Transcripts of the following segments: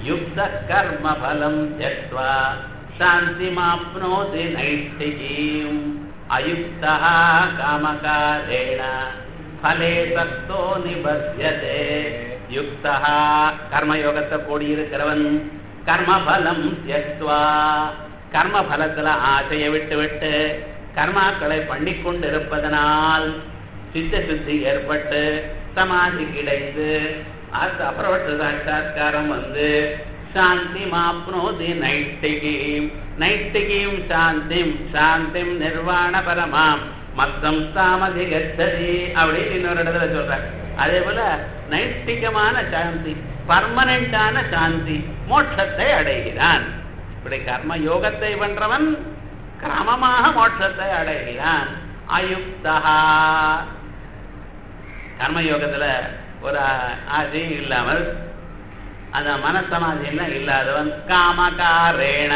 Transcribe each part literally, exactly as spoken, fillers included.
யுக்த கர்ம பலம் த்யக்த்வா சாந்திமாப்னோதி நைஷ்டிகீம் அயுக்தா காமகாரேண பலே சக்தோ நிபத்யதே. யுக்தா கர்மயோகத்தை கூடியிருக்கிறவன் கர்மபலம் த்யக்த்வா கர்மபலத்துல ஆசையை விட்டு விட்டு கர்மாக்களை பண்ணி கொண்டிருப்பதனால் சித்த சுத்தி ஏற்பட்டு சமாதி கிடைத்து அது அப்புறவற்ற சாட்சா்காரம் வந்து சாந்தி மாப்னோதி நைஷ்டிகீம் நைஷ்டிகீம் சாந்திம் சாந்திம் நிர்வாண பரமாம் மத்தம் தாமதி கச்சதி அப்படின்னு இன்னொரு இடத்துல சொல்ற. அதே போல நைஷ்டிகமான சாந்தி பர்மனண்டான சாந்தி மோட்சத்தை அடைகிறான். இப்படி கர்ம யோகத்தை பண்றவன் கிரமமாக மோட்சத்தை அடைகிறான். அயுக்தா கர்மயோகத்துல ஒரு ஆசையும் இல்லாமல் அந்த மனசமாதியெல்லாம் இல்லாதவன் காமகாரேண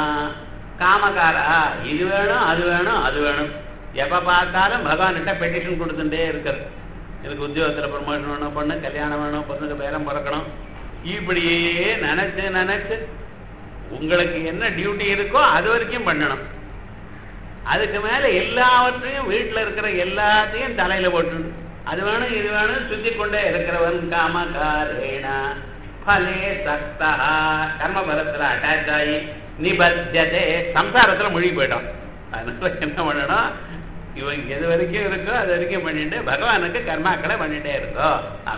காமகாரா இது வேணும் அது வேணும் அது வேணும் எப்ப பார்த்தாலும் பகவான்கிட்ட பெட்டிஷன் கொடுத்துட்டே இருக்கிறது. எனக்கு உத்தியோகத்துல ப்ரமோஷன் வேணும், பொண்ணு கல்யாணம் வேணும், பொண்ணுக்கு பேரம் பிறக்கணும், இப்படியே நினைச்சு நினைச்சு உங்களுக்கு என்ன டியூட்டி இருக்கோ அது வரைக்கும் பண்ணணும். அதுக்கு மேல எல்லாவற்றையும் வீட்டுல இருக்கிற எல்லாத்தையும் தலையில போட்டு அது வேணும் இது வேணும் சுத்தி கொண்டே இருக்கிறவன் காமகாரேண பலே சக்தா கர்மபலத்துல அட்டாச் ஆகி நிபத்தியதே சம்சாரத்துல மொழி போயிடும். அதனால என்ன பண்ணணும், இவன் எது வரைக்கும் இருக்கோ அது வரைக்கும் பண்ணிட்டு பகவானுக்கு கர்மாக்களை பண்ணிட்டே இருக்கோ.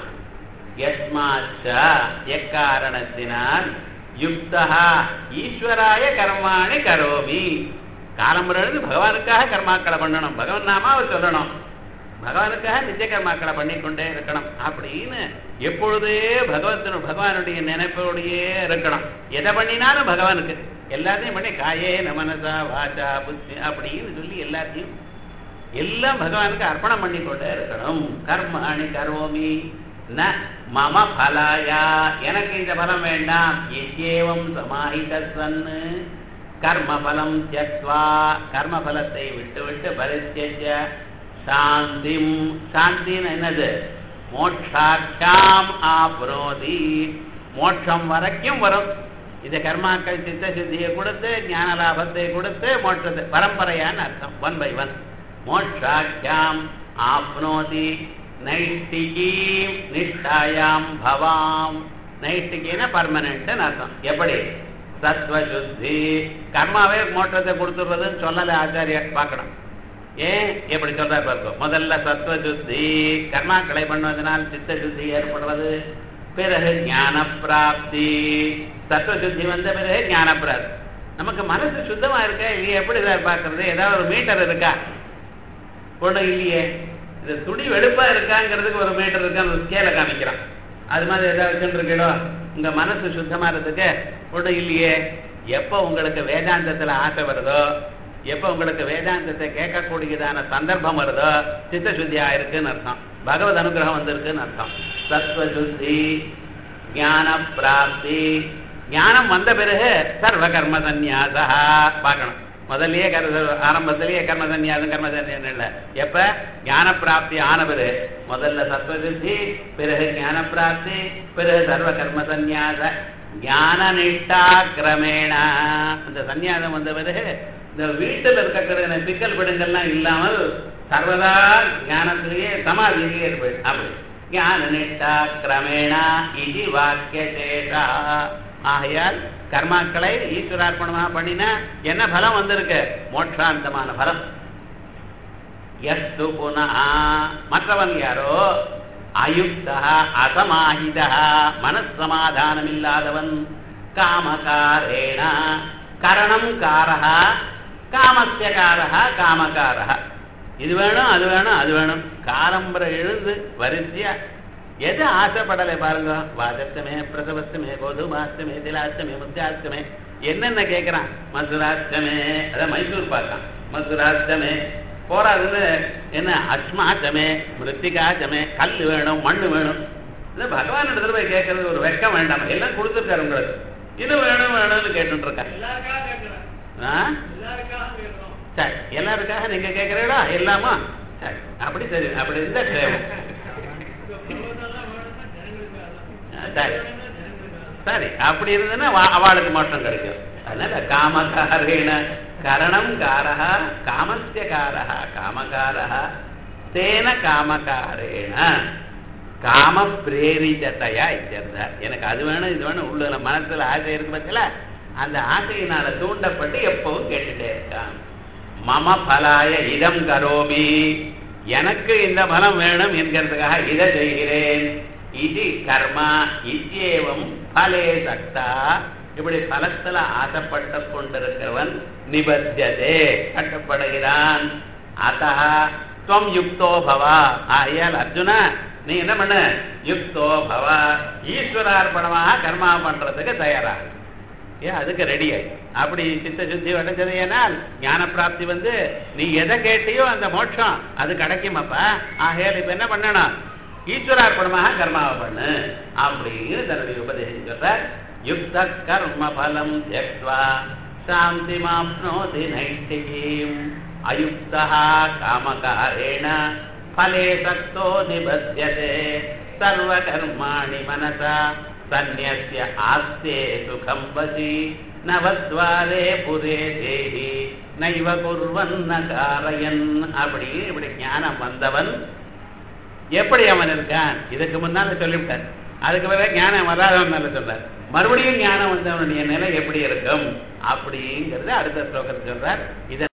யஸ்மாச்ச எக்காரணத்தினால் யுக்தா ஈஸ்வராய கர்மாணி கரோமி காலம்புறது பகவானுக்காக கர்மாக்களை பண்ணணும், பகவான் நாமாவை சொல்லணும், பகவானுக்காக நித்திய கர்மாக்களை பண்ணிக்கொண்டே இருக்கணும் அப்படின்னு எப்பொழுதே பகவத்தின் பகவானுடைய நினைப்போடையே இருக்கணும். எதை பண்ணினாலும் பகவானுக்கு எல்லாத்தையும் பண்ணி காயே நமனசா வாச்சா புத்தி அப்படின்னு சொல்லி எல்லாத்தையும் எல்லாம் பகவானுக்கு அர்ப்பணம் பண்ணிக்கொண்டே இருக்கணும். கர்மாணி கரோமி ந மம பலாயா எனக்கு இந்த பலம் வேண்டாம். ஏவம் சமாஹிதன்னு கர்மபலம் தியக்த்வா கர்மபலத்தை விட்டு விட்டு பரித்யஜ்ய சாந்திம் சாந்தின்னு என்னது மோட்சாட்சாம் ஆப்னோதி மோட்சம் வரைக்கும் வரும். இந்த கர்மாக்கள் சித்த சித்தியை கொடுத்து ஞான லாபத்தை கொடுத்து மோட்சத்தை பரம்பரையான அர்த்தம். ஒன் பை ஒன் மோட்சாட்சாம் ஆப்னோதி நைஷ்டிகீம் நிஷ்டாயாம் பவாம் நைஷ்டிகின பர்மனன்ட் அர்த்தம். எப்படி சத்வசுத்தி கர்மாவே மோட்சத்தை கொடுத்துடுறதுன்னு சொல்லல ஆச்சாரியர் பார்க்கணும். ஏன் எப்படி சொல்ற பார்க்கும். முதல்ல சத்வசுத்தி கர்மாக்களை பண்ணுவதனால் சித்த சுத்தி ஏற்படுறது, பிறகு ஞான பிராப்தி. சத்வசுத்தி வந்த பிறகு ஞான பிராப்தி. நமக்கு மனசு சுத்தமா இருக்கா இல்லையா எப்படி சார் பார்க்கறது? ஏதாவது ஒரு மீட்டர் இருக்கா? ஒன்றும் இல்லையே. இந்த துணி வெளுப்பா இருக்காங்கிறதுக்கு ஒரு மீட்டர் இருக்கா, அந்த ஸ்கேலை காமிக்கிறான். அது மாதிரி ஏதாவது வச்சுருக்கீங்களோ உங்க மனசு சுத்தமா இருக்கிறதுக்கு ஒன்றும் இல்லையே. எப்போ உங்களுக்கு வேதாந்தத்துல ஆசை வருதோ, எப்போ உங்களுக்கு வேதாந்தத்தை கேட்கக்கூடியதான சந்தர்ப்பம் வருதோ சித்த சுத்தி ஆயிருக்குன்னு அர்த்தம், பகவத் அனுகிரகம் வந்திருக்குன்னு அர்த்தம். சத்வசுத்தி ஞான பிராப்தி ஞானம் வந்த பிறகு சர்வ கர்ம சந்நியாசா பார்க்கணும். முதல்லயே கர்ம ஆரம்பத்திலேயே கர்ம சந்நியாசம் கர்ம சந்நியாசம் இல்லை. எப்ப ஞான பிராப்தி ஆன பிறகு முதல்ல சத்வசுத்தி, பிறகு ஞான பிராப்தி, பிறகு சர்வ கர்ம சந்நியாச ஞான நிஷ்டா கிரமேண. அந்த சந்நியாசம் வந்த பிறகு இந்த வீட்டில் இருக்கிற சிக்கல் பிடுங்கள்லாம் இல்லாமல் சர்வதா ஞானத்திலேயே சமாதியிலேயே இருப்பது. அப்படி ஞான நிஷ்டா கிரமேணா இது வாக்கிய சேஷா. ஆகையால் கர்மாக்களை ஈஸ்வரார்ப்பணமாக பண்ணினா என்ன பலம் வந்திருக்கு? மோட்சாந்தமான பலம். எஸ்து புனः மற்றவன் யாரோ அயுக்தா அசமாஹிதா மனசமாதானம் இல்லாதவன் காமகாரேண கரணம் காரஹ காமஸ்ய காரஹ காமகாரஹ இது வேணும் அது வேணும் அது வேணும் காரம்பர எழுந்து வரிசையா எது ஆசைப்படலை பாருங்க. வாதத்தமே பிரசவத்தமே கோதுமாஸ்தமே திலாஸ்தமே முத்தியாஸ்தமே என்னென்ன கேட்கிறான். மதுராஷ்டமே அதான் மைசூர் பார்த்தான். மதுராஷ்டமே போராதுன்னு என்ன அஸ்மாச்சமே மிருத்திகாச்சமே கல் வேணும் மண்ணு வேணும். இது பகவான் இடத்துல போய் கேட்கறது ஒரு வெக்கம் வேண்டாம். எல்லாம் கொடுத்துருக்காரு உங்களுக்கு. இது வேணும் வேணும்னு கேட்டு இருக்காரு. சரி எல்லாருக்காக நீங்க கேட்கிறீங்களா? எல்லாமா சரி அப்படி சரி அப்படி இருந்தா சரி சரி அப்படி இருந்ததுன்னா அவளுக்கு மோட்சம் கிடைக்கும். அதனால காமகாரேண கரணம் காரஹா காமஸ்ய காரஹா காமகாரஹா தேன காமகாரேண காம பிரேரிதத்தையா இச்சிருந்தார். எனக்கு அது வேணும் இது வேணும் உள்ள மனசுல ஆசை இருக்கு பட்சல அந்த ஆசையினால தூண்டப்பட்டு எப்பவும் கேட்டுட்டே இருக்கான். மம பலாய இதம் கரோமி, எனக்கு இந்த பலம் வேணும் என்கிறதுக்காக இதை செய்கிறேன். இது கர்மா இத்தியேவம் பலே சக்தா, இப்படி பலத்துல ஆசைப்பட்டு கொண்டிருக்கிறவன் நிபத்தியதே கட்டப்படுகிறான். அத்தா துவம் யுக்தோ பவா, ஆயால் அர்ஜுனா நீ என்ன பண்ண யுக்தோ பவா ஈஸ்வரார்ப்பணமாக கர்மா பண்றதுக்கு தயாராக ஏன் அதுக்கு ரெடி ஆகி அப்படி சித்த சுத்தி அடைஞ்சது. ஏனால் ஞான பிராப்தி வந்து நீ எதை கேட்டியோ அந்த மோட்சம் அது கிடைக்குமாப்பா. ஆகையால் இப்ப என்ன பண்ணணும் ஈஸ்வரார்ப்பணமாக கர்மாவை பண்ணு அப்படின்னு தன்னுடைய உபதேசம் சொல்றார். யுக்த கர்ம பலம் தியக்த்வா சாந்தி மாப்னோதி நைஷ்டிகீம் அயுக்தா காமகாரேண பலே சக்தோ நிபத்யதே சர்வ கர்மாணி மனசா சந்நியஸ்ய ஆஸ்தே சுகம் வசி நவத்வாரே புரே தேஹி நைவ குர்வன்ன காரயன். அப்படி இப்படி ஞானம் வந்தவன் எப்படி அவன் இருக்கான் இதுக்கு முன்னால சொல்லிவிட்டார். அதுக்கு பிறகு ஞானம் வராதவன் சொல்றார். மறுபடியும் ஞானம் வந்தவனுடைய நிலை எப்படி இருக்கும் அப்படிங்கிறது அடுத்த ஸ்லோகத்தில் சொல்றார். இதை